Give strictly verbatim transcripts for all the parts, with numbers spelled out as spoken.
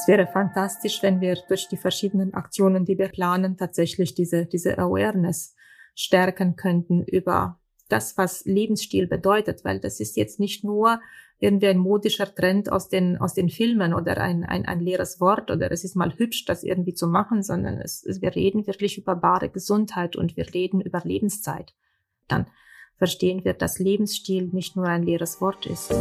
Es wäre fantastisch, wenn wir durch die verschiedenen Aktionen, die wir planen, tatsächlich diese, diese Awareness stärken könnten über das, was Lebensstil bedeutet, weil das ist jetzt nicht nur irgendwie ein modischer Trend aus den, aus den Filmen oder ein, ein, ein leeres Wort oder es ist mal hübsch, das irgendwie zu machen, sondern es, es, wir reden wirklich über wahre Gesundheit und wir reden über Lebenszeit. Dann verstehen wir, dass Lebensstil nicht nur ein leeres Wort ist.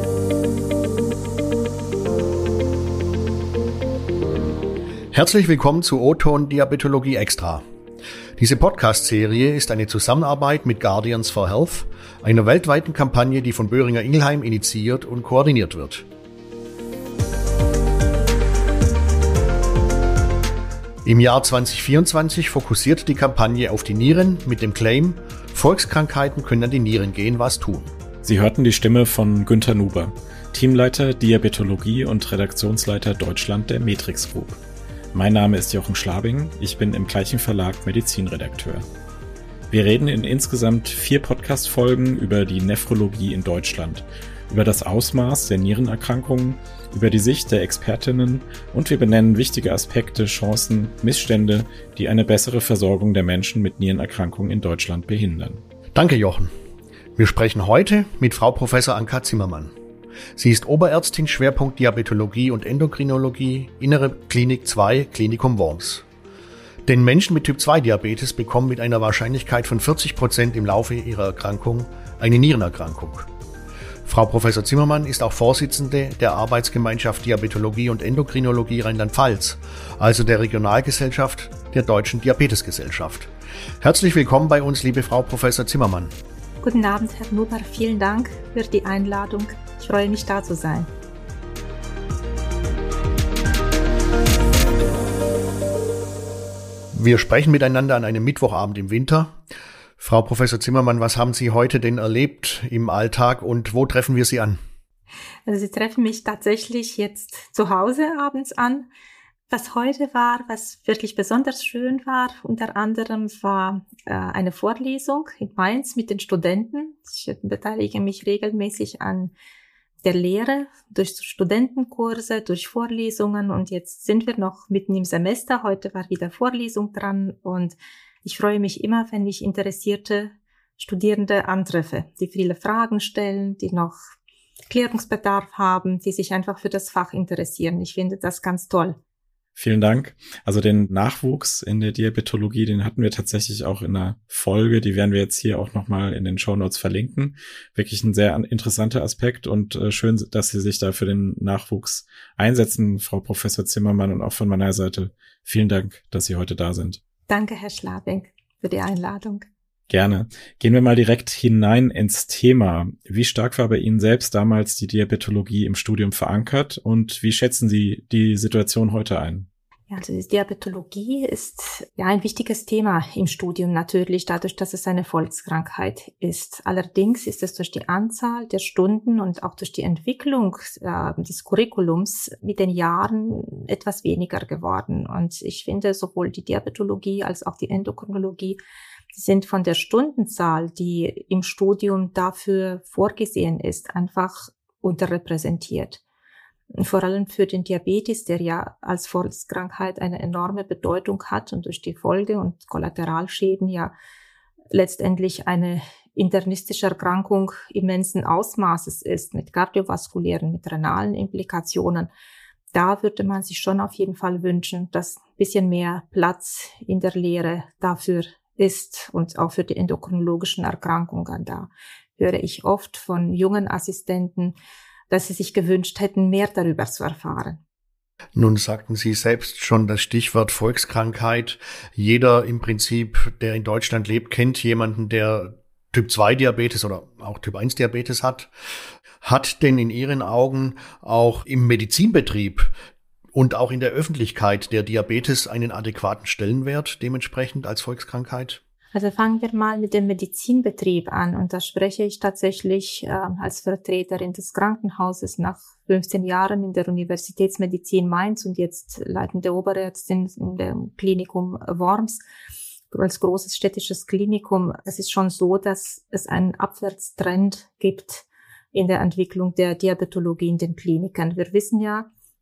Herzlich willkommen zu O-Ton Diabetologie Extra. Diese Podcast-Serie ist eine Zusammenarbeit mit Guardians for Health, einer weltweiten Kampagne, die von Boehringer Ingelheim initiiert und koordiniert wird. Im Jahr zwanzig vierundzwanzig fokussiert die Kampagne auf die Nieren mit dem Claim „Volkskrankheiten können an die Nieren gehen, was tun?". Sie hörten die Stimme von Günter Nuber, Teamleiter Diabetologie und Redaktionsleiter Deutschland der Matrix Group. Mein Name ist Jochen Schlabing, ich bin im gleichen Verlag Medizinredakteur. Wir reden in insgesamt vier Podcast-Folgen über die Nephrologie in Deutschland, über das Ausmaß der Nierenerkrankungen, über die Sicht der Expertinnen und wir benennen wichtige Aspekte, Chancen, Missstände, die eine bessere Versorgung der Menschen mit Nierenerkrankungen in Deutschland behindern. Danke, Jochen. Wir sprechen heute mit Frau Professor Anka Zimmermann. Sie ist Oberärztin Schwerpunkt Diabetologie und Endokrinologie, Innere Klinik zwei, Klinikum Worms. Denn Menschen mit Typ zwei Diabetes bekommen mit einer Wahrscheinlichkeit von vierzig Prozent im Laufe ihrer Erkrankung eine Nierenerkrankung. Frau Professor Zimmermann ist auch Vorsitzende der Arbeitsgemeinschaft Diabetologie und Endokrinologie Rheinland-Pfalz, also der Regionalgesellschaft der Deutschen Diabetesgesellschaft. Herzlich willkommen bei uns, liebe Frau Professor Zimmermann. Guten Abend, Herr Nuber. Vielen Dank für die Einladung. Ich freue mich, da zu sein. Wir sprechen miteinander an einem Mittwochabend im Winter. Frau Professor Zimmermann, was haben Sie heute denn erlebt im Alltag und wo treffen wir Sie an? Also Sie treffen mich tatsächlich jetzt zu Hause abends an. Was heute war, was wirklich besonders schön war, unter anderem war äh, eine Vorlesung in Mainz mit den Studenten. Ich beteilige mich regelmäßig an der Lehre durch Studentenkurse, durch Vorlesungen und jetzt sind wir noch mitten im Semester. Heute war wieder Vorlesung dran und ich freue mich immer, wenn ich interessierte Studierende antreffe, die viele Fragen stellen, die noch Klärungsbedarf haben, die sich einfach für das Fach interessieren. Ich finde das ganz toll. Vielen Dank. Also den Nachwuchs in der Diabetologie, den hatten wir tatsächlich auch in einer Folge, die werden wir jetzt hier auch nochmal in den Shownotes verlinken. Wirklich ein sehr interessanter Aspekt und äh, schön, dass Sie sich da für den Nachwuchs einsetzen, Frau Professor Zimmermann, und auch von meiner Seite vielen Dank, dass Sie heute da sind. Danke, Herr Schlabing, für die Einladung. Gerne. Gehen wir mal direkt hinein ins Thema. Wie stark war bei Ihnen selbst damals die Diabetologie im Studium verankert und wie schätzen Sie die Situation heute ein? Ja, also die Diabetologie ist ja ein wichtiges Thema im Studium natürlich, dadurch, dass es eine Volkskrankheit ist. Allerdings ist es durch die Anzahl der Stunden und auch durch die Entwicklung äh, des Curriculums mit den Jahren etwas weniger geworden. Und ich finde, sowohl die Diabetologie als auch die Endokrinologie sind von der Stundenzahl, die im Studium dafür vorgesehen ist, einfach unterrepräsentiert. Vor allem für den Diabetes, der ja als Volkskrankheit eine enorme Bedeutung hat und durch die Folge- und Kollateralschäden ja letztendlich eine internistische Erkrankung immensen Ausmaßes ist, mit kardiovaskulären, mit renalen Implikationen. Da würde man sich schon auf jeden Fall wünschen, dass ein bisschen mehr Platz in der Lehre dafür ist und auch für die endokrinologischen Erkrankungen. Da höre ich oft von jungen Assistenten, dass sie sich gewünscht hätten, mehr darüber zu erfahren. Nun sagten Sie selbst schon das Stichwort Volkskrankheit. Jeder im Prinzip, der in Deutschland lebt, kennt jemanden, der Typ zwei Diabetes oder auch Typ eins Diabetes hat. Hat denn in Ihren Augen auch im Medizinbetrieb und auch in der Öffentlichkeit der Diabetes einen adäquaten Stellenwert dementsprechend als Volkskrankheit? Also fangen wir mal mit dem Medizinbetrieb an und da spreche ich tatsächlich äh, als Vertreterin des Krankenhauses nach fünfzehn Jahren in der Universitätsmedizin Mainz und jetzt leitende Oberärztin in dem Klinikum Worms als großes städtisches Klinikum. Es ist schon so, dass es einen Abwärtstrend gibt in der Entwicklung der Diabetologie in den Kliniken. Wir wissen ja,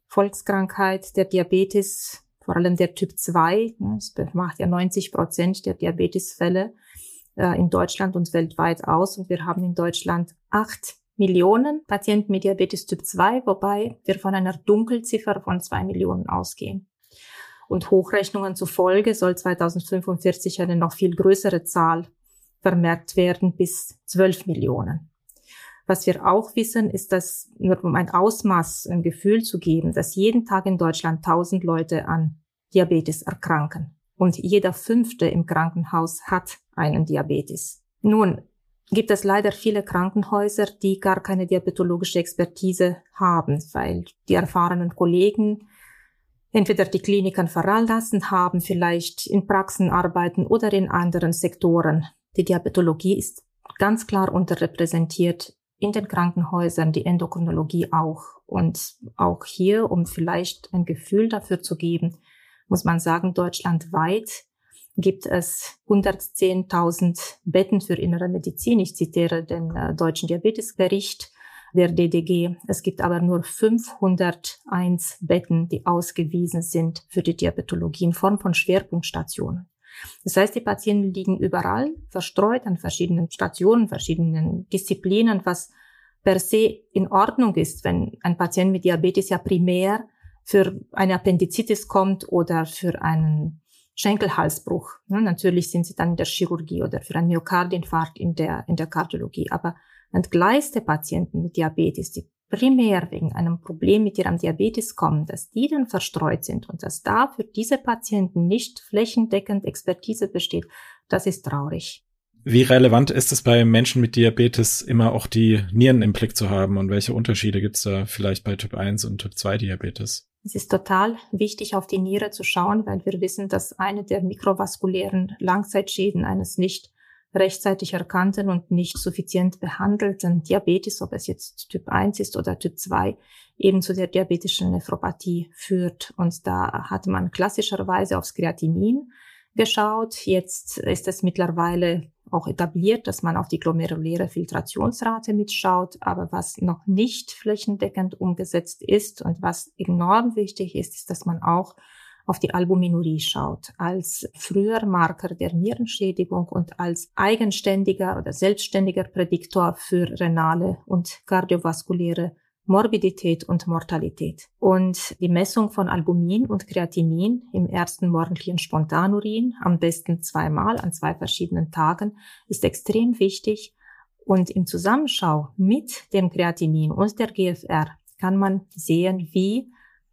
Volkskrankheit, der Diabetes, vor allem der Typ zwei. Das macht ja neunzig Prozent der Diabetesfälle äh, in Deutschland und weltweit aus. Und wir haben in Deutschland acht Millionen Patienten mit Diabetes Typ zwei, wobei wir von einer Dunkelziffer von zwei Millionen ausgehen. Und Hochrechnungen zufolge soll zweitausendfünfundvierzig eine noch viel größere Zahl vermerkt werden, bis zwölf Millionen. Was wir auch wissen, ist, dass, nur um ein Ausmaß, ein Gefühl zu geben, dass jeden Tag in Deutschland tausend Leute an Diabetes erkranken. Und jeder Fünfte im Krankenhaus hat einen Diabetes. Nun gibt es leider viele Krankenhäuser, die gar keine diabetologische Expertise haben, weil die erfahrenen Kollegen entweder die Kliniken veranlassen haben, vielleicht in Praxen arbeiten oder in anderen Sektoren. Die Diabetologie ist ganz klar unterrepräsentiert in den Krankenhäusern, die Endokrinologie auch. Und auch hier, um vielleicht ein Gefühl dafür zu geben, muss man sagen, deutschlandweit gibt es hundertzehntausend Betten für innere Medizin. Ich zitiere den äh, Deutschen Diabetesbericht der D D G. Es gibt aber nur fünfhunderteins Betten, die ausgewiesen sind für die Diabetologie in Form von Schwerpunktstationen. Das heißt, die Patienten liegen überall verstreut an verschiedenen Stationen, verschiedenen Disziplinen, was per se in Ordnung ist, wenn ein Patient mit Diabetes ja primär für eine Appendizitis kommt oder für einen Schenkelhalsbruch. Ja, natürlich sind sie dann in der Chirurgie oder für einen Myokardinfarkt in der, in der Kardiologie. Aber entgleiste Patienten mit Diabetes, die primär wegen einem Problem mit ihrem Diabetes kommen, dass die dann verstreut sind und dass da für diese Patienten nicht flächendeckend Expertise besteht, das ist traurig. Wie relevant ist es bei Menschen mit Diabetes, immer auch die Nieren im Blick zu haben und welche Unterschiede gibt es da vielleicht bei Typ eins und Typ zwei Diabetes? Es ist total wichtig, auf die Niere zu schauen, weil wir wissen, dass eine der mikrovaskulären Langzeitschäden eines nicht rechtzeitig erkannten und nicht suffizient behandelten Diabetes, ob es jetzt Typ eins ist oder Typ zwei, eben zu der diabetischen Nephropathie führt. Und da hat man klassischerweise aufs Kreatinin geschaut. Jetzt ist es mittlerweile auch etabliert, dass man auf die glomeruläre Filtrationsrate mitschaut. Aber was noch nicht flächendeckend umgesetzt ist und was enorm wichtig ist, ist, dass man auch auf die Albuminurie schaut, als früher Marker der Nierenschädigung und als eigenständiger oder selbstständiger Prädiktor für renale und kardiovaskuläre Morbidität und Mortalität. Und die Messung von Albumin und Kreatinin im ersten morgendlichen Spontanurin, am besten zweimal an zwei verschiedenen Tagen, ist extrem wichtig. Und im Zusammenschau mit dem Kreatinin und der G F R kann man sehen, wie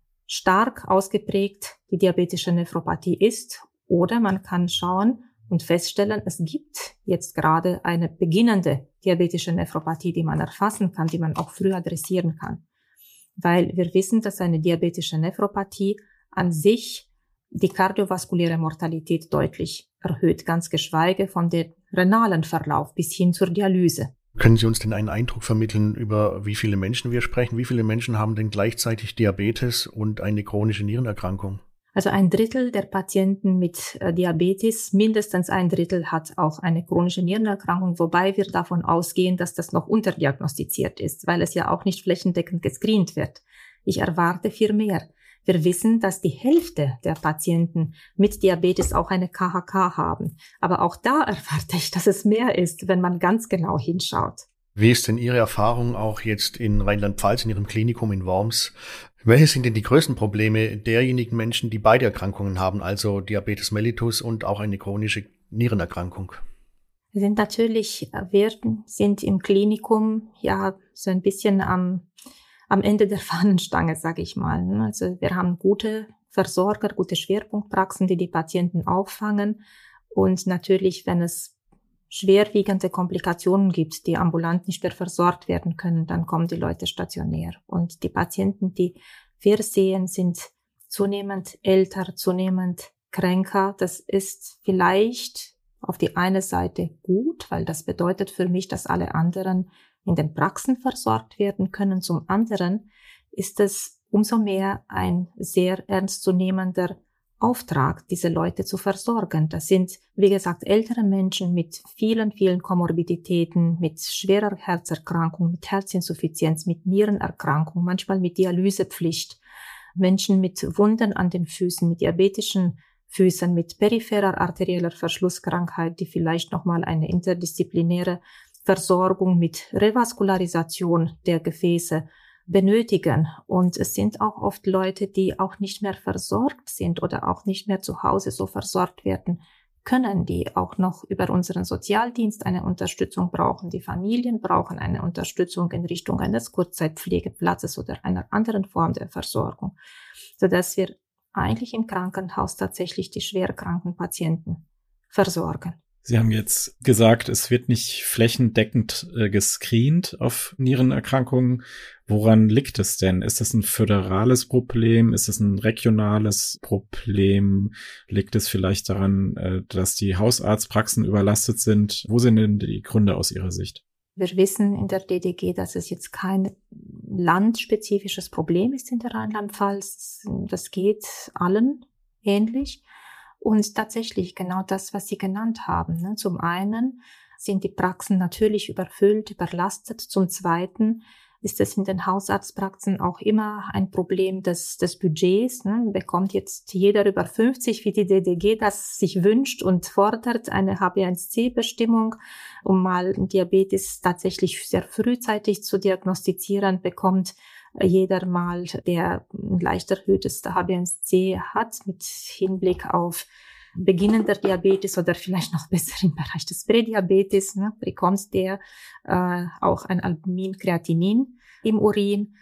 stark ausgeprägt die diabetische Nephropathie ist. Oder man kann schauen und feststellen, es gibt jetzt gerade eine beginnende diabetische Nephropathie, die man erfassen kann, die man auch früh adressieren kann. Weil wir wissen, dass eine diabetische Nephropathie an sich die kardiovaskuläre Mortalität deutlich erhöht, ganz geschweige von dem renalen Verlauf bis hin zur Dialyse. Können Sie uns denn einen Eindruck vermitteln, über wie viele Menschen wir sprechen? Wie viele Menschen haben denn gleichzeitig Diabetes und eine chronische Nierenerkrankung? Also ein Drittel der Patienten mit äh, Diabetes, mindestens ein Drittel hat auch eine chronische Nierenerkrankung, wobei wir davon ausgehen, dass das noch unterdiagnostiziert ist, weil es ja auch nicht flächendeckend gescreent wird. Ich erwarte viel mehr. Wir wissen, dass die Hälfte der Patienten mit Diabetes auch eine K H K haben. Aber auch da erwarte ich, dass es mehr ist, wenn man ganz genau hinschaut. Wie ist denn Ihre Erfahrung auch jetzt in Rheinland-Pfalz, in Ihrem Klinikum in Worms? Welche sind denn die größten Probleme derjenigen Menschen, die beide Erkrankungen haben, also Diabetes mellitus und auch eine chronische Nierenerkrankung? Wir sind natürlich, wir sind im Klinikum ja so ein bisschen am, am Ende der Fahnenstange, sage ich mal. Also wir haben gute Versorger, gute Schwerpunktpraxen, die die Patienten auffangen. Und natürlich, wenn es schwerwiegende Komplikationen gibt, die ambulant nicht mehr versorgt werden können, dann kommen die Leute stationär. Und die Patienten, die wir sehen, sind zunehmend älter, zunehmend kränker. Das ist vielleicht auf die eine Seite gut, weil das bedeutet für mich, dass alle anderen in den Praxen versorgt werden können. Zum anderen ist es umso mehr ein sehr ernstzunehmender Auftrag, diese Leute zu versorgen. Das sind, wie gesagt, ältere Menschen mit vielen, vielen Komorbiditäten, mit schwerer Herzerkrankung, mit Herzinsuffizienz, mit Nierenerkrankung, manchmal mit Dialysepflicht. Menschen mit Wunden an den Füßen, mit diabetischen Füßen, mit peripherer arterieller Verschlusskrankheit, die vielleicht nochmal eine interdisziplinäre Versorgung mit Revaskularisation der Gefäße benötigen. Und es sind auch oft Leute, die auch nicht mehr versorgt sind oder auch nicht mehr zu Hause so versorgt werden können, die auch noch über unseren Sozialdienst eine Unterstützung brauchen. Die Familien brauchen eine Unterstützung in Richtung eines Kurzzeitpflegeplatzes oder einer anderen Form der Versorgung, sodass wir eigentlich im Krankenhaus tatsächlich die schwerkranken Patienten versorgen. Sie haben jetzt gesagt, es wird nicht flächendeckend äh, gescreent auf Nierenerkrankungen. Woran liegt es denn? Ist das ein föderales Problem? Ist es ein regionales Problem? Liegt es vielleicht daran, äh, dass die Hausarztpraxen überlastet sind? Wo sind denn die Gründe aus Ihrer Sicht? Wir wissen in der D D G, dass es jetzt kein landspezifisches Problem ist in der Rheinland-Pfalz. Das geht allen ähnlich. Und tatsächlich genau das, was Sie genannt haben. Ne? Zum einen sind die Praxen natürlich überfüllt, überlastet. Zum zweiten ist es in den Hausarztpraxen auch immer ein Problem des, des Budgets. Ne? Bekommt jetzt jeder über fünfzig, wie die D D G das sich wünscht und fordert, eine H B eins C Bestimmung, um mal Diabetes tatsächlich sehr frühzeitig zu diagnostizieren, bekommt jeder mal, der ein leicht erhöhtes H B eins C hat, mit Hinblick auf beginnender Diabetes oder vielleicht noch besser im Bereich des Prädiabetes, ne, bekommt der äh, auch ein Albumin-Kreatinin im Urin.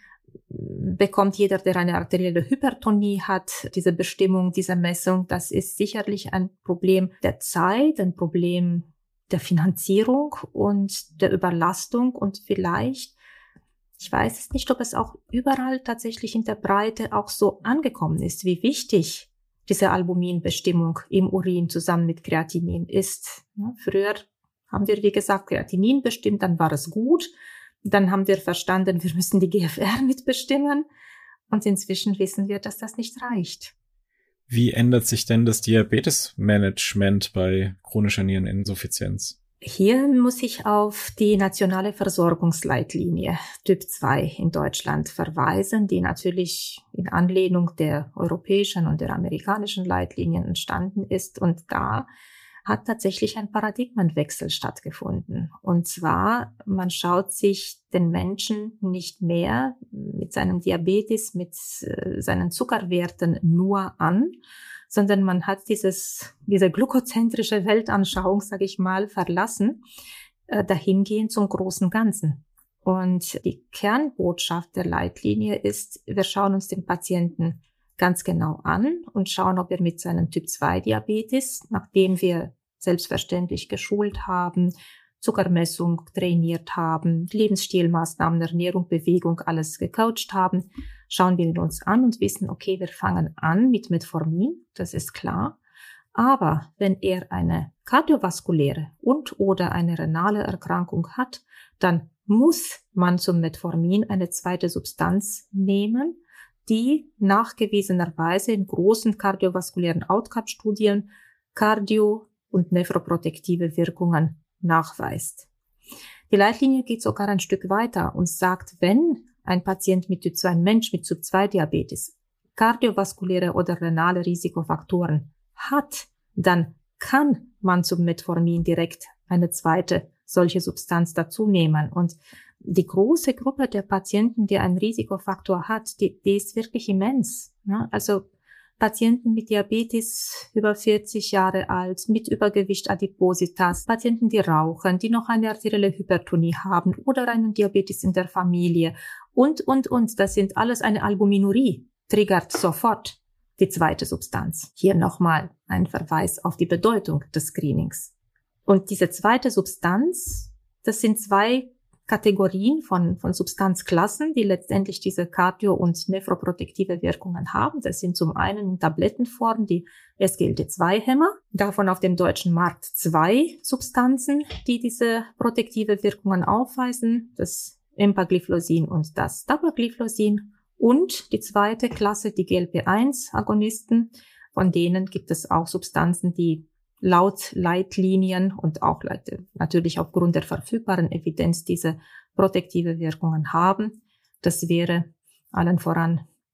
Bekommt jeder, der eine arterielle Hypertonie hat, diese Bestimmung, diese Messung. Das ist sicherlich ein Problem der Zeit, ein Problem der Finanzierung und der Überlastung und vielleicht, ich weiß es nicht, ob es auch überall tatsächlich in der Breite auch so angekommen ist, wie wichtig diese Albuminbestimmung im Urin zusammen mit Kreatinin ist. Ja, früher haben wir, wie gesagt, Kreatinin bestimmt, dann war es gut. Dann haben wir verstanden, wir müssen die G F R mitbestimmen. Und inzwischen wissen wir, dass das nicht reicht. Wie ändert sich denn das Diabetesmanagement bei chronischer Niereninsuffizienz? Hier muss ich auf die nationale Versorgungsleitlinie Typ zwei in Deutschland verweisen, die natürlich in Anlehnung der europäischen und der amerikanischen Leitlinien entstanden ist. Und da hat tatsächlich ein Paradigmenwechsel stattgefunden. Und zwar, man schaut sich den Menschen nicht mehr mit seinem Diabetes, mit äh, seinen Zuckerwerten nur an, sondern man hat dieses, diese glukozentrische Weltanschauung, sage ich mal, verlassen, äh, dahingehend zum großen Ganzen. Und die Kernbotschaft der Leitlinie ist, wir schauen uns den Patienten ganz genau an und schauen, ob er mit seinem Typ zwei Diabetes, nachdem wir selbstverständlich geschult haben, Zuckermessung trainiert haben, Lebensstilmaßnahmen, Ernährung, Bewegung, alles gecoacht haben, schauen wir ihn uns an und wissen, okay, wir fangen an mit Metformin, das ist klar. Aber wenn er eine kardiovaskuläre und oder eine renale Erkrankung hat, dann muss man zum Metformin eine zweite Substanz nehmen, die nachgewiesenerweise in großen kardiovaskulären Outcome-Studien Cardio- und nephroprotektive Wirkungen nachweist. Die Leitlinie geht sogar ein Stück weiter und sagt, wenn ein Patient mit Typ zwei, ein Mensch mit Typ zwei Diabetes, kardiovaskuläre oder renale Risikofaktoren hat, dann kann man zum Metformin direkt eine zweite solche Substanz dazu nehmen. Und die große Gruppe der Patienten, die einen Risikofaktor hat, die, die ist wirklich immens. Ja, also Patienten mit Diabetes über vierzig Jahre alt, mit Übergewicht, Adipositas, Patienten, die rauchen, die noch eine arterielle Hypertonie haben oder einen Diabetes in der Familie und, und, und. Das sind alles eine Albuminurie, triggert sofort die zweite Substanz. Hier nochmal ein Verweis auf die Bedeutung des Screenings. Und diese zweite Substanz, das sind zwei Kategorien von, von Substanzklassen, die letztendlich diese kardio- und nephroprotektive Wirkungen haben. Das sind zum einen in Tablettenform die S G L T zwei Hämmer, davon auf dem deutschen Markt zwei Substanzen, die diese protektive Wirkungen aufweisen, das Empagliflosin und das Dapagliflosin. Und die zweite Klasse, die G L P eins Agonisten, von denen gibt es auch Substanzen, die laut Leitlinien und auch natürlich aufgrund der verfügbaren Evidenz diese protektive Wirkungen haben. Das wäre allen voran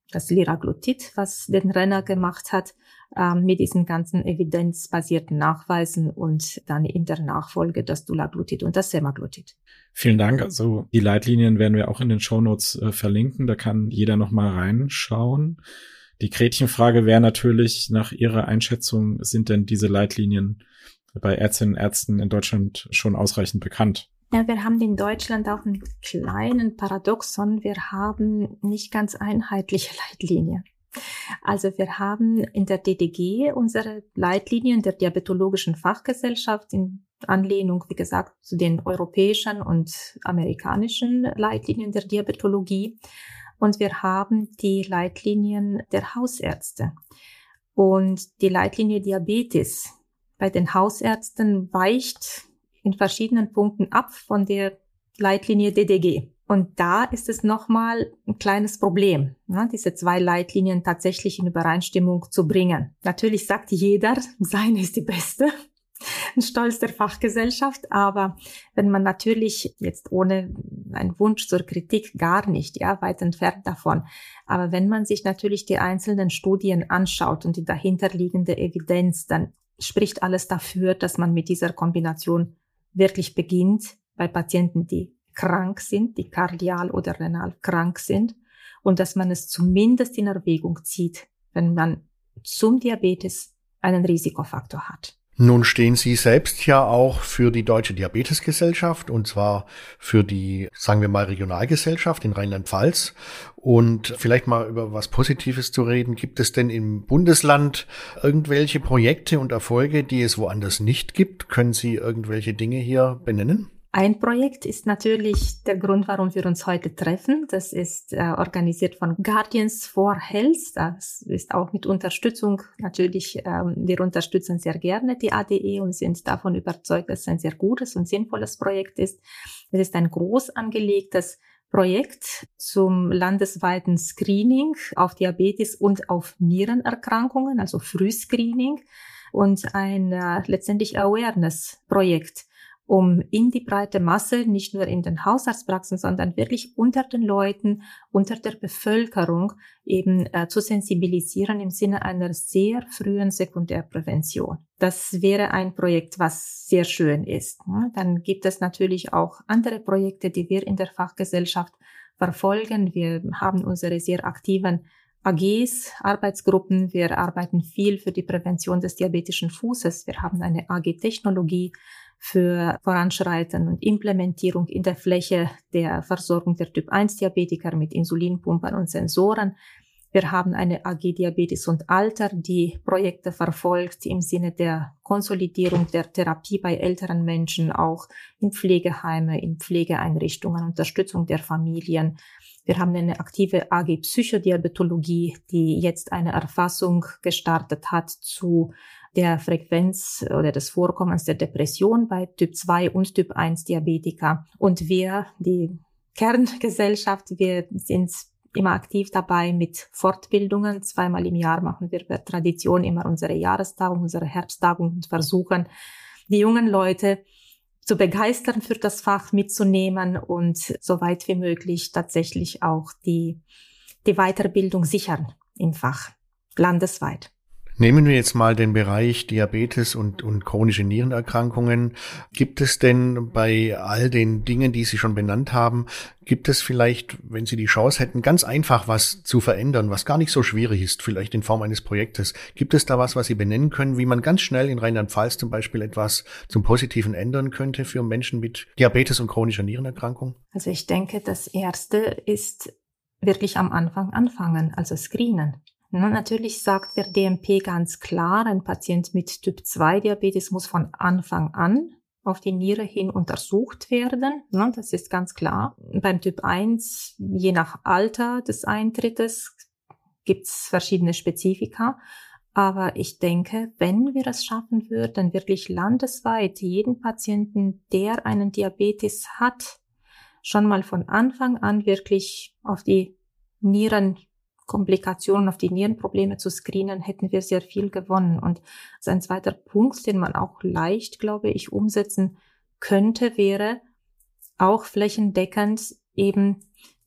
das Liraglutid, was den Renner gemacht hat, ähm, mit diesen ganzen evidenzbasierten Nachweisen und dann in der Nachfolge das Dulaglutid und das Semaglutid. Vielen Dank. Also die Leitlinien werden wir auch in den Shownotes äh, verlinken. Da kann jeder noch mal reinschauen. Die Gretchenfrage wäre natürlich nach Ihrer Einschätzung, sind denn diese Leitlinien bei Ärztinnen und Ärzten in Deutschland schon ausreichend bekannt? Ja, wir haben in Deutschland auch einen kleinen Paradoxon. Wir haben nicht ganz einheitliche Leitlinien. Also wir haben in der D D G unsere Leitlinien der Diabetologischen Fachgesellschaft in Anlehnung, wie gesagt, zu den europäischen und amerikanischen Leitlinien der Diabetologie. Und wir haben die Leitlinien der Hausärzte. Und die Leitlinie Diabetes bei den Hausärzten weicht in verschiedenen Punkten ab von der Leitlinie D D G. Und da ist es nochmal ein kleines Problem, ne, diese zwei Leitlinien tatsächlich in Übereinstimmung zu bringen. Natürlich sagt jeder, seine ist die beste, ein Stolz der Fachgesellschaft, aber wenn man natürlich jetzt ohne einen Wunsch zur Kritik gar nicht, ja, weit entfernt davon, aber wenn man sich natürlich die einzelnen Studien anschaut und die dahinterliegende Evidenz, dann spricht alles dafür, dass man mit dieser Kombination wirklich beginnt bei Patienten, die krank sind, die kardial oder renal krank sind und dass man es zumindest in Erwägung zieht, wenn man zum Diabetes einen Risikofaktor hat. Nun stehen Sie selbst ja auch für die Deutsche Diabetesgesellschaft und zwar für die, sagen wir mal, Regionalgesellschaft in Rheinland-Pfalz. Und vielleicht mal über was Positives zu reden. Gibt es denn im Bundesland irgendwelche Projekte und Erfolge, die es woanders nicht gibt? Können Sie irgendwelche Dinge hier benennen? Ein Projekt ist natürlich der Grund, warum wir uns heute treffen. Das ist äh, organisiert von Guardians for Health. Das ist auch mit Unterstützung. Natürlich, ähm, wir unterstützen sehr gerne die A D E und sind davon überzeugt, dass es ein sehr gutes und sinnvolles Projekt ist. Es ist ein groß angelegtes Projekt zum landesweiten Screening auf Diabetes und auf Nierenerkrankungen, also Frühscreening und ein äh, letztendlich Awareness-Projekt, um in die breite Masse, nicht nur in den Hausarztpraxen, sondern wirklich unter den Leuten, unter der Bevölkerung eben äh, zu sensibilisieren im Sinne einer sehr frühen Sekundärprävention. Das wäre ein Projekt, was sehr schön ist. Dann gibt es natürlich auch andere Projekte, die wir in der Fachgesellschaft verfolgen. Wir haben unsere sehr aktiven A Gs, Arbeitsgruppen. Wir arbeiten viel für die Prävention des diabetischen Fußes. Wir haben eine A G-Technologie für Voranschreiten und Implementierung in der Fläche der Versorgung der Typ eins Diabetiker mit Insulinpumpern und Sensoren. Wir haben eine A G Diabetes und Alter, die Projekte verfolgt im Sinne der Konsolidierung der Therapie bei älteren Menschen, auch in Pflegeheime, in Pflegeeinrichtungen, Unterstützung der Familien. Wir haben eine aktive A G Psychodiabetologie, die jetzt eine Erfassung gestartet hat zu der Frequenz oder des Vorkommens der Depression bei Typ zwei und Typ eins Diabetiker. Und wir, die Kerngesellschaft, wir sind immer aktiv dabei mit Fortbildungen. Zweimal im Jahr machen wir per Tradition immer unsere Jahrestagung, unsere Herbsttagung und versuchen, die jungen Leute zu begeistern, für das Fach mitzunehmen und so weit wie möglich tatsächlich auch die, die Weiterbildung sichern im Fach, landesweit. Nehmen wir jetzt mal den Bereich Diabetes und, und chronische Nierenerkrankungen. Gibt es denn bei all den Dingen, die Sie schon benannt haben, gibt es vielleicht, wenn Sie die Chance hätten, ganz einfach was zu verändern, was gar nicht so schwierig ist, vielleicht in Form eines Projektes? Gibt es da was, was Sie benennen können, wie man ganz schnell in Rheinland-Pfalz zum Beispiel etwas zum Positiven ändern könnte für Menschen mit Diabetes und chronischer Nierenerkrankung? Also ich denke, das Erste ist wirklich am Anfang anfangen, also screenen. Natürlich sagt der D M P ganz klar, ein Patient mit Typ zwei Diabetes muss von Anfang an auf die Niere hin untersucht werden. Das ist ganz klar. Beim Typ eins, je nach Alter des Eintrittes, gibt es verschiedene Spezifika. Aber ich denke, wenn wir es schaffen würden, wirklich landesweit jeden Patienten, der einen Diabetes hat, schon mal von Anfang an wirklich auf die Nieren Komplikationen, auf die Nierenprobleme zu screenen, hätten wir sehr viel gewonnen. Und ein zweiter Punkt, den man auch leicht, glaube ich, umsetzen könnte, wäre auch flächendeckend eben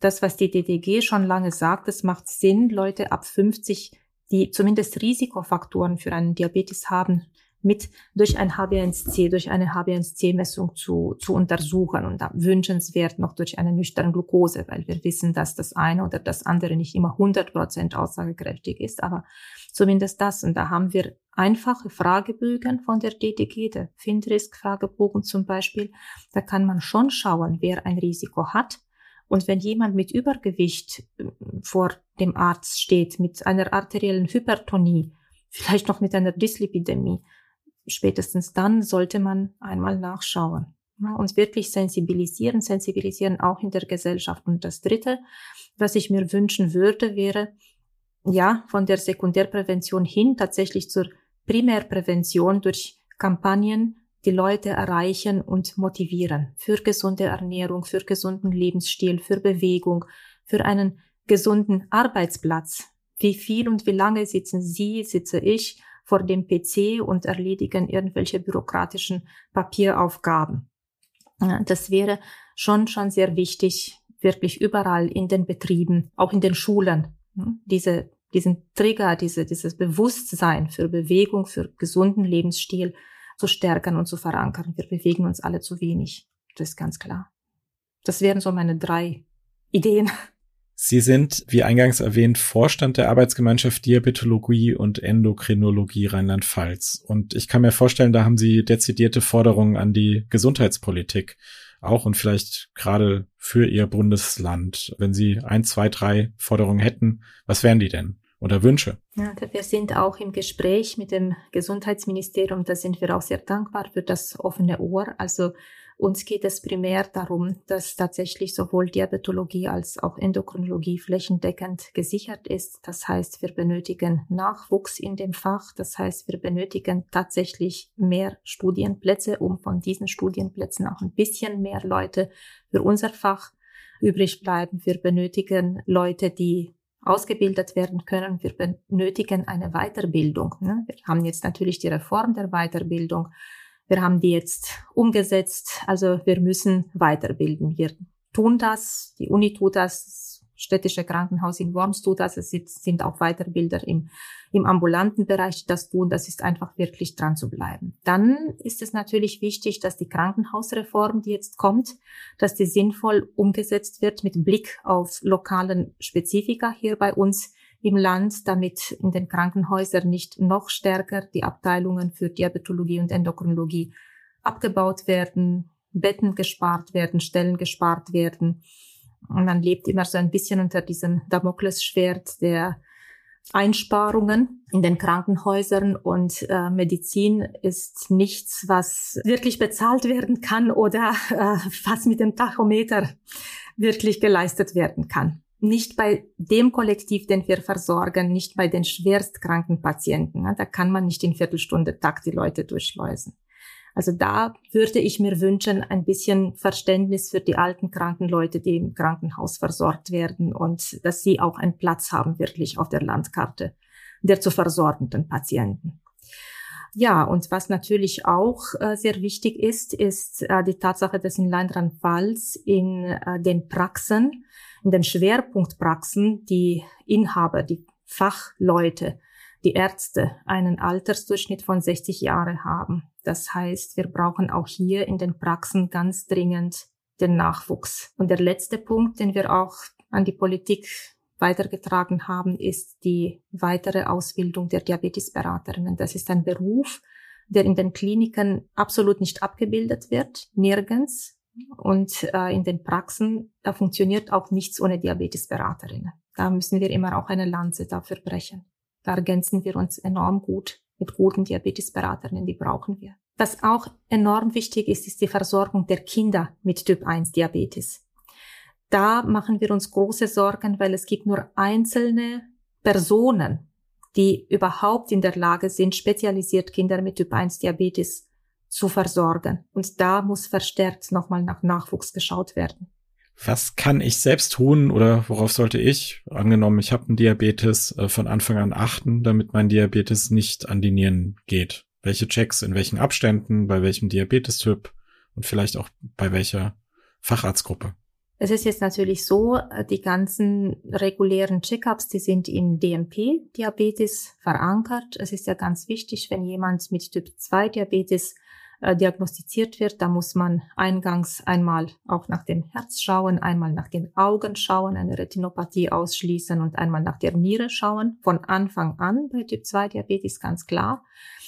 das, was die D D G schon lange sagt, es macht Sinn, Leute ab fünfzig, die zumindest Risikofaktoren für einen Diabetes haben, mit durch ein H b A eins C, durch eine H b A eins C-Messung zu, zu untersuchen und wünschenswert noch durch eine nüchterne Glucose, weil wir wissen, dass das eine oder das andere nicht immer hundert Prozent aussagekräftig ist, aber zumindest das. Und da haben wir einfache Fragebögen von der D D G, der FINRISK-Fragebogen zum Beispiel. Da kann man schon schauen, wer ein Risiko hat. Und wenn jemand mit Übergewicht vor dem Arzt steht, mit einer arteriellen Hypertonie, vielleicht noch mit einer Dyslipidämie, spätestens dann sollte man einmal nachschauen, ja, und wirklich sensibilisieren, sensibilisieren auch in der Gesellschaft. Und das Dritte, was ich mir wünschen würde, wäre, ja, von der Sekundärprävention hin tatsächlich zur Primärprävention durch Kampagnen, die Leute erreichen und motivieren für gesunde Ernährung, für gesunden Lebensstil, für Bewegung, für einen gesunden Arbeitsplatz. Wie viel und wie lange sitzen Sie, sitze ich vor dem P C und erledigen irgendwelche bürokratischen Papieraufgaben? Das wäre schon, schon sehr wichtig, wirklich überall in den Betrieben, auch in den Schulen, diese, diesen Trigger, diese, dieses Bewusstsein für Bewegung, für gesunden Lebensstil zu stärken und zu verankern. Wir bewegen uns alle zu wenig. Das ist ganz klar. Das wären so meine drei Ideen. Sie sind, wie eingangs erwähnt, Vorstand der Arbeitsgemeinschaft Diabetologie und Endokrinologie Rheinland-Pfalz. Und ich kann mir vorstellen, da haben Sie dezidierte Forderungen an die Gesundheitspolitik auch und vielleicht gerade für Ihr Bundesland. Wenn Sie ein, zwei, drei Forderungen hätten, was wären die denn? Oder Wünsche? Ja, wir sind auch im Gespräch mit dem Gesundheitsministerium. Da sind wir auch sehr dankbar für das offene Ohr. Also uns geht es primär darum, dass tatsächlich sowohl Diabetologie als auch Endokrinologie flächendeckend gesichert ist. Das heißt, wir benötigen Nachwuchs in dem Fach. Das heißt, wir benötigen tatsächlich mehr Studienplätze, um von diesen Studienplätzen auch ein bisschen mehr Leute für unser Fach übrig bleiben. Wir benötigen Leute, die ausgebildet werden können. Wir benötigen eine Weiterbildung. Wir haben jetzt natürlich die Reform der Weiterbildung. Wir haben die jetzt umgesetzt. Also wir müssen weiterbilden. Wir tun das. Die Uni tut das. Das städtische Krankenhaus in Worms tut das. Es sind auch Weiterbilder im, im ambulanten Bereich, die das tun. Das ist einfach wirklich dran zu bleiben. Dann ist es natürlich wichtig, dass die Krankenhausreform, die jetzt kommt, dass die sinnvoll umgesetzt wird mit Blick auf lokalen Spezifika hier bei uns im Land, damit in den Krankenhäusern nicht noch stärker die Abteilungen für Diabetologie und Endokrinologie abgebaut werden, Betten gespart werden, Stellen gespart werden. Und man lebt immer so ein bisschen unter diesem Damoklesschwert der Einsparungen in den Krankenhäusern, und äh, Medizin ist nichts, was wirklich bezahlt werden kann oder äh, was mit dem Tachometer wirklich geleistet werden kann. Nicht bei dem Kollektiv, den wir versorgen, nicht bei den schwerstkranken Patienten. Da kann man nicht in Viertelstunde-Takt die Leute durchschleusen. Also da würde ich mir wünschen, ein bisschen Verständnis für die alten kranken Leute, die im Krankenhaus versorgt werden, und dass sie auch einen Platz haben wirklich auf der Landkarte der zu versorgenden Patienten. Ja, und was natürlich auch äh, sehr wichtig ist, ist äh, die Tatsache, dass in Rheinland-Pfalz in äh, den Praxen, in den Schwerpunktpraxen, die Inhaber, die Fachleute, die Ärzte einen Altersdurchschnitt von sechzig Jahren haben. Das heißt, wir brauchen auch hier in den Praxen ganz dringend den Nachwuchs. Und der letzte Punkt, den wir auch an die Politik weitergetragen haben, ist die weitere Ausbildung der Diabetesberaterinnen. Das ist ein Beruf, der in den Kliniken absolut nicht abgebildet wird, nirgends. Und äh, in den Praxen, da funktioniert auch nichts ohne Diabetesberaterinnen. Da müssen wir immer auch eine Lanze dafür brechen. Da ergänzen wir uns enorm gut mit guten Diabetesberaterinnen, die brauchen wir. Was auch enorm wichtig ist, ist die Versorgung der Kinder mit Typ eins Diabetes. Da machen wir uns große Sorgen, weil es gibt nur einzelne Personen, die überhaupt in der Lage sind, spezialisiert Kinder mit Typ eins Diabetes zu versorgen. Und da muss verstärkt nochmal nach Nachwuchs geschaut werden. Was kann ich selbst tun oder worauf sollte ich, angenommen ich habe einen Diabetes, von Anfang an achten, damit mein Diabetes nicht an die Nieren geht? Welche Checks, in welchen Abständen, bei welchem Diabetestyp und vielleicht auch bei welcher Facharztgruppe? Es ist jetzt natürlich so, die ganzen regulären Check-ups, die sind im D M P-Diabetes verankert. Es ist ja ganz wichtig, wenn jemand mit Typ zwei Diabetes äh, diagnostiziert wird, da muss man eingangs einmal auch nach dem Herz schauen, einmal nach den Augen schauen, eine Retinopathie ausschließen und einmal nach der Niere schauen. Von Anfang an bei Typ zwei Diabetes ganz klar.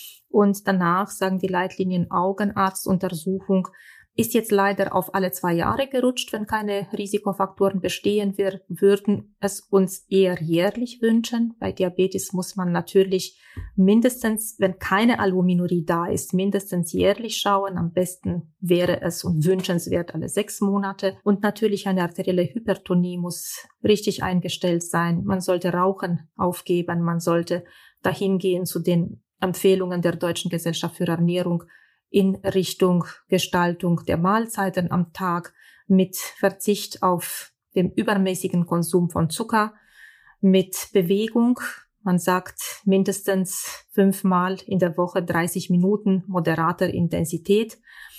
Und danach sagen die Leitlinien Augenarztuntersuchung, ist jetzt leider auf alle zwei Jahre gerutscht, wenn keine Risikofaktoren bestehen. Wir würden es uns eher jährlich wünschen. Bei Diabetes muss man natürlich mindestens, wenn keine Albuminurie da ist, mindestens jährlich schauen. Am besten wäre es und wünschenswert alle sechs Monate. Und natürlich eine arterielle Hypertonie muss richtig eingestellt sein. Man sollte Rauchen aufgeben. Man sollte dahin gehen zu den Empfehlungen der Deutschen Gesellschaft für Ernährung in Richtung Gestaltung der Mahlzeiten am Tag mit Verzicht auf den übermäßigen Konsum von Zucker, mit Bewegung. Man sagt mindestens fünfmal in der Woche dreißig Minuten moderater Intensität.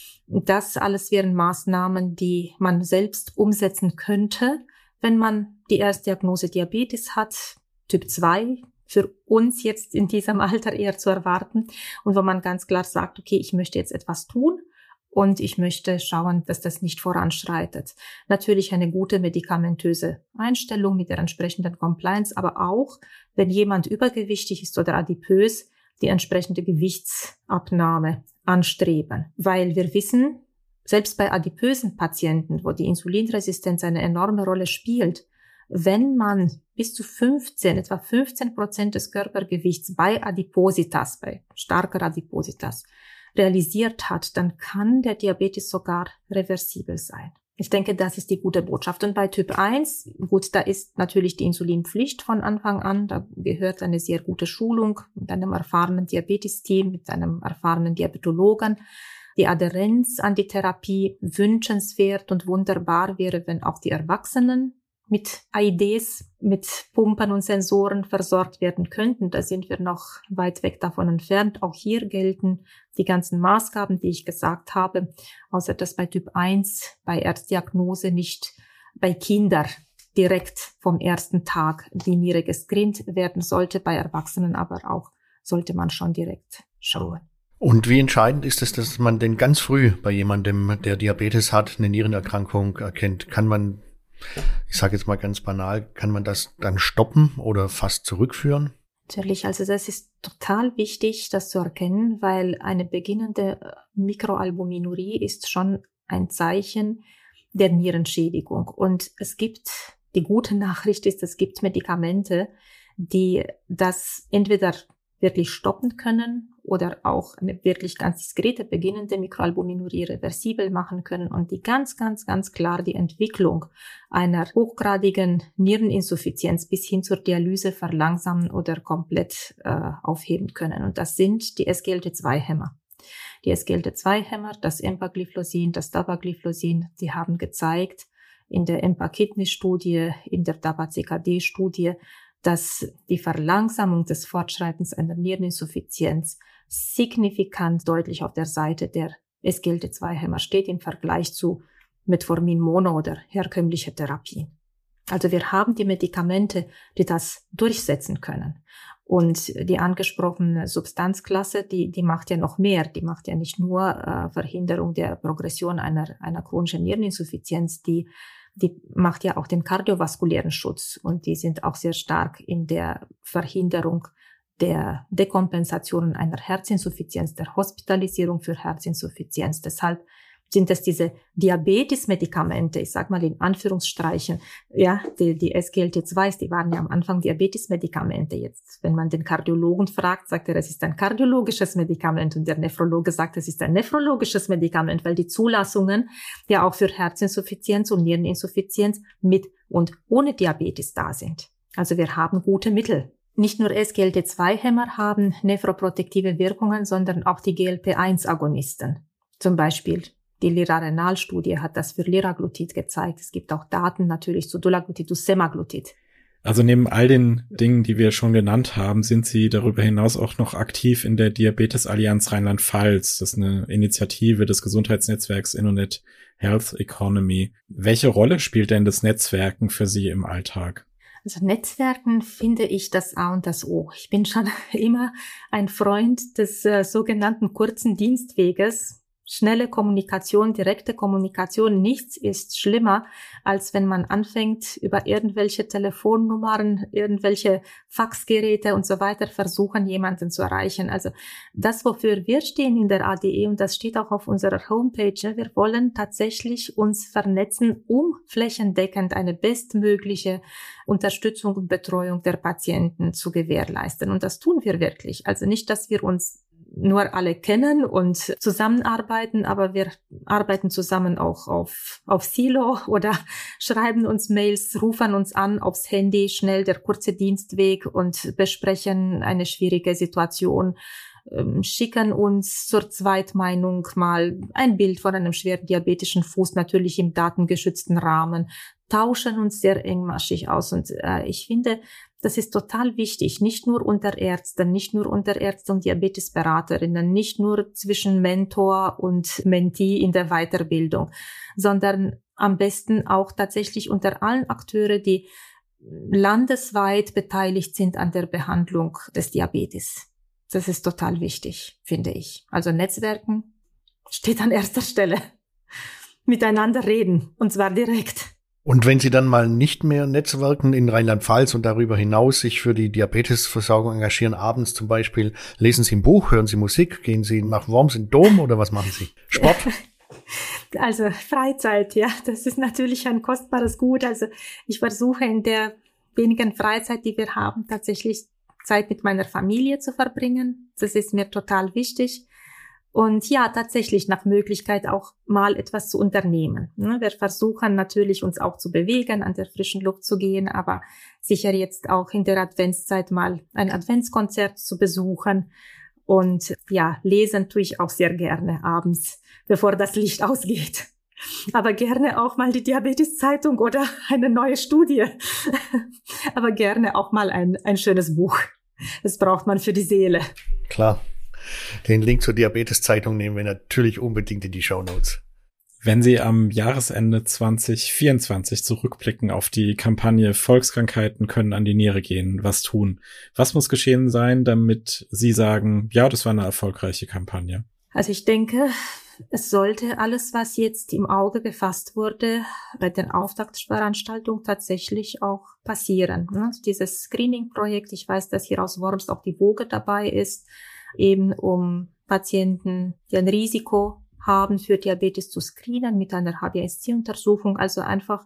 Das alles wären Maßnahmen, die man selbst umsetzen könnte, wenn man die Erstdiagnose Diabetes hat, Typ zwei, für uns jetzt in diesem Alter eher zu erwarten und wo man ganz klar sagt, okay, ich möchte jetzt etwas tun und ich möchte schauen, dass das nicht voranschreitet. Natürlich eine gute medikamentöse Einstellung mit der entsprechenden Compliance, aber auch, wenn jemand übergewichtig ist oder adipös, die entsprechende Gewichtsabnahme anstreben. Weil wir wissen, selbst bei adipösen Patienten, wo die Insulinresistenz eine enorme Rolle spielt, wenn man bis zu fünfzehn, etwa fünfzehn Prozent des Körpergewichts bei Adipositas, bei starker Adipositas realisiert hat, dann kann der Diabetes sogar reversibel sein. Ich denke, das ist die gute Botschaft. Und bei Typ eins, gut, da ist natürlich die Insulinpflicht von Anfang an. Da gehört eine sehr gute Schulung mit einem erfahrenen Diabetesteam, mit einem erfahrenen Diabetologen. Die Adhärenz an die Therapie wünschenswert und wunderbar wäre, wenn auch die Erwachsenen mit I Ds, mit Pumpen und Sensoren versorgt werden könnten. Da sind wir noch weit weg davon entfernt. Auch hier gelten die ganzen Maßgaben, die ich gesagt habe, außer dass bei Typ eins bei Erstdiagnose nicht bei Kindern direkt vom ersten Tag die Niere gescreent werden sollte, bei Erwachsenen aber auch sollte man schon direkt schauen. Und wie entscheidend ist es, dass man denn ganz früh bei jemandem, der Diabetes hat, eine Nierenerkrankung erkennt? Kann man, ich sage jetzt mal ganz banal, kann man das dann stoppen oder fast zurückführen? Natürlich, also das ist total wichtig, das zu erkennen, weil eine beginnende Mikroalbuminurie ist schon ein Zeichen der Nierenschädigung. Und es gibt, die gute Nachricht ist, es gibt Medikamente, die das entweder wirklich stoppen können oder auch eine wirklich ganz diskrete beginnende Mikroalbuminurie reversibel machen können und die ganz, ganz, ganz klar die Entwicklung einer hochgradigen Niereninsuffizienz bis hin zur Dialyse verlangsamen oder komplett äh, aufheben können. Und das sind die S G L T zwei Hämmer. Die S G L T zwei Hämmer, das Empagliflosin, das Dapagliflosin, die haben gezeigt in der EMPA-Kidney-Studie, in der DAPA-C K D-Studie, dass die Verlangsamung des Fortschreitens einer Niereninsuffizienz signifikant deutlich auf der Seite der S G L T zwei Hämmer steht im Vergleich zu Metformin Mono oder herkömmliche Therapien. Also wir haben die Medikamente, die das durchsetzen können. Und die angesprochene Substanzklasse, die, die macht ja noch mehr. Die macht ja nicht nur äh, Verhinderung der Progression einer, einer chronischen Niereninsuffizienz, die Die macht ja auch den kardiovaskulären Schutz und die sind auch sehr stark in der Verhinderung der Dekompensationen einer Herzinsuffizienz, der Hospitalisierung für Herzinsuffizienz. Deshalb sind es diese Diabetes-Medikamente, ich sag mal in Anführungsstreichen, ja, die, die S G L T zwei, die waren ja am Anfang Diabetes-Medikamente. Jetzt, wenn man den Kardiologen fragt, sagt er, es ist ein kardiologisches Medikament und der Nephrologe sagt, es ist ein nephrologisches Medikament, weil die Zulassungen ja auch für Herzinsuffizienz und Niereninsuffizienz mit und ohne Diabetes da sind. Also wir haben gute Mittel. Nicht nur S G L T zwei Hämmer haben nephroprotektive Wirkungen, sondern auch die G L P eins Agonisten. Zum Beispiel die Lirarenal-Studie hat das für Liraglutid gezeigt. Es gibt auch Daten natürlich zu Dulaglutid, zu Semaglutid. Also neben all den Dingen, die wir schon genannt haben, sind Sie darüber hinaus auch noch aktiv in der Diabetes-Allianz Rheinland-Pfalz. Das ist eine Initiative des Gesundheitsnetzwerks Innonet Health Economy. Welche Rolle spielt denn das Netzwerken für Sie im Alltag? Also Netzwerken finde ich das A und das O. Ich bin schon immer ein Freund des äh, sogenannten kurzen Dienstweges. Schnelle Kommunikation, direkte Kommunikation, nichts ist schlimmer, als wenn man anfängt, über irgendwelche Telefonnummern, irgendwelche Faxgeräte und so weiter versuchen, jemanden zu erreichen. Also das, wofür wir stehen in der A D E, und das steht auch auf unserer Homepage, wir wollen tatsächlich uns vernetzen, um flächendeckend eine bestmögliche Unterstützung und Betreuung der Patienten zu gewährleisten. Und das tun wir wirklich. Also nicht, dass wir uns nur alle kennen und zusammenarbeiten, aber wir arbeiten zusammen auch auf, auf Silo oder schreiben uns Mails, rufen uns an aufs Handy, schnell der kurze Dienstweg und besprechen eine schwierige Situation, ähm, schicken uns zur Zweitmeinung mal ein Bild von einem schweren diabetischen Fuß, natürlich im datengeschützten Rahmen, tauschen uns sehr engmaschig aus. Und äh, ich finde, das ist total wichtig, nicht nur unter Ärzten, nicht nur unter Ärzten und Diabetesberaterinnen, nicht nur zwischen Mentor und Mentee in der Weiterbildung, sondern am besten auch tatsächlich unter allen Akteuren, die landesweit beteiligt sind an der Behandlung des Diabetes. Das ist total wichtig, finde ich. Also Netzwerken steht an erster Stelle. Miteinander reden, und zwar direkt. Und wenn Sie dann mal nicht mehr netzwerken in Rheinland-Pfalz und darüber hinaus sich für die Diabetesversorgung engagieren, abends zum Beispiel, lesen Sie ein Buch, hören Sie Musik, gehen Sie nach Worms in den Dom oder was machen Sie? Sport? Also Freizeit, ja, das ist natürlich ein kostbares Gut. Also ich versuche in der wenigen Freizeit, die wir haben, tatsächlich Zeit mit meiner Familie zu verbringen. Das ist mir total wichtig. Und ja, tatsächlich nach Möglichkeit auch mal etwas zu unternehmen. Wir versuchen natürlich, uns auch zu bewegen, an der frischen Luft zu gehen, aber sicher jetzt auch in der Adventszeit mal ein Adventskonzert zu besuchen. Und ja, lesen tue ich auch sehr gerne abends, bevor das Licht ausgeht. Aber gerne auch mal die Diabetes-Zeitung oder eine neue Studie. Aber gerne auch mal ein, ein schönes Buch. Das braucht man für die Seele. Klar. Den Link zur Diabetes-Zeitung nehmen wir natürlich unbedingt in die Shownotes. Wenn Sie am Jahresende zwanzig vierundzwanzig zurückblicken auf die Kampagne Volkskrankheiten können an die Niere gehen, was tun? Was muss geschehen sein, damit Sie sagen, ja, das war eine erfolgreiche Kampagne? Also ich denke, es sollte alles, was jetzt im Auge gefasst wurde, bei den Auftaktveranstaltungen tatsächlich auch passieren. Also dieses Screening-Projekt, ich weiß, dass hier aus Worms auch die Woge dabei ist, eben um Patienten, die ein Risiko haben, für Diabetes zu screenen mit einer H b A S C-Untersuchung. Also einfach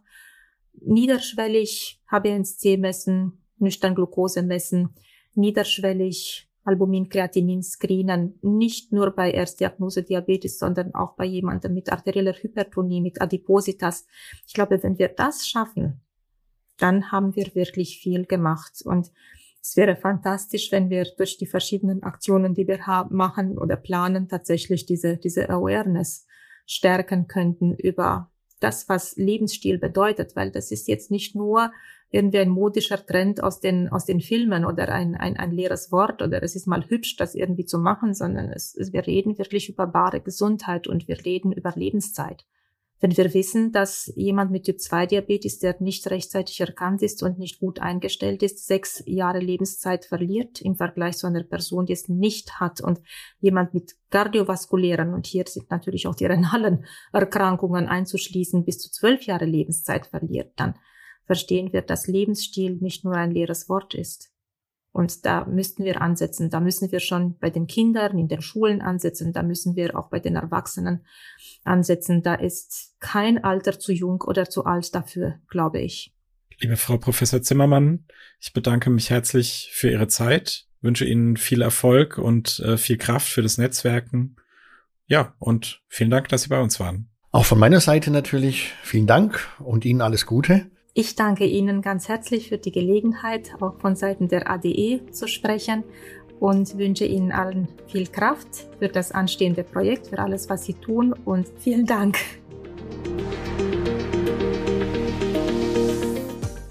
niederschwellig H b A S C messen, nüchtern Glucose messen, niederschwellig Albumin, Kreatinin screenen, nicht nur bei Erstdiagnose Diabetes, sondern auch bei jemandem mit arterieller Hypertonie, mit Adipositas. Ich glaube, wenn wir das schaffen, dann haben wir wirklich viel gemacht. Und es wäre fantastisch, wenn wir durch die verschiedenen Aktionen, die wir haben, machen oder planen, tatsächlich diese, diese Awareness stärken könnten über das, was Lebensstil bedeutet, weil das ist jetzt nicht nur irgendwie ein modischer Trend aus den, aus den Filmen oder ein, ein, ein leeres Wort oder es ist mal hübsch, das irgendwie zu machen, sondern es, es, wir reden wirklich über bare Gesundheit und wir reden über Lebenszeit. Wenn wir wissen, dass jemand mit Typ zwei Diabetes, der nicht rechtzeitig erkannt ist und nicht gut eingestellt ist, sechs Jahre Lebenszeit verliert im Vergleich zu einer Person, die es nicht hat, und jemand mit kardiovaskulären, und hier sind natürlich auch die renalen Erkrankungen einzuschließen, bis zu zwölf Jahre Lebenszeit verliert, dann verstehen wir, dass Lebensstil nicht nur ein leeres Wort ist. Und da müssten wir ansetzen. Da müssen wir schon bei den Kindern in den Schulen ansetzen. Da müssen wir auch bei den Erwachsenen ansetzen. Da ist kein Alter zu jung oder zu alt dafür, glaube ich. Liebe Frau Professor Zimmermann, ich bedanke mich herzlich für Ihre Zeit, wünsche Ihnen viel Erfolg und äh, viel Kraft für das Netzwerken. Ja, und vielen Dank, dass Sie bei uns waren. Auch von meiner Seite natürlich vielen Dank und Ihnen alles Gute. Ich danke Ihnen ganz herzlich für die Gelegenheit, auch von Seiten der A D E zu sprechen, und wünsche Ihnen allen viel Kraft für das anstehende Projekt, für alles, was Sie tun, und vielen Dank.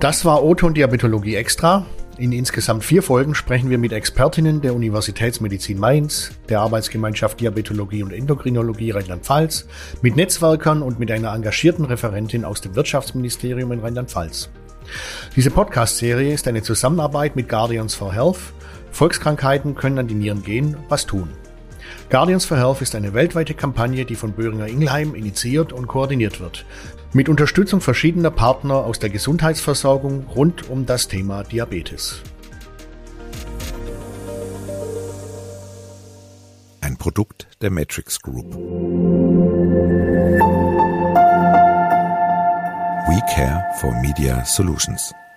Das war O-Ton Diabetologie Extra. In insgesamt vier Folgen sprechen wir mit Expertinnen der Universitätsmedizin Mainz, der Arbeitsgemeinschaft Diabetologie und Endokrinologie Rheinland-Pfalz, mit Netzwerkern und mit einer engagierten Referentin aus dem Wirtschaftsministerium in Rheinland-Pfalz. Diese Podcast-Serie ist eine Zusammenarbeit mit Guardians for Health. Volkskrankheiten können an die Nieren gehen, was tun? Guardians for Health ist eine weltweite Kampagne, die von Boehringer Ingelheim initiiert und koordiniert wird, mit Unterstützung verschiedener Partner aus der Gesundheitsversorgung rund um das Thema Diabetes. Ein Produkt der Matrix Group. We care for Media Solutions.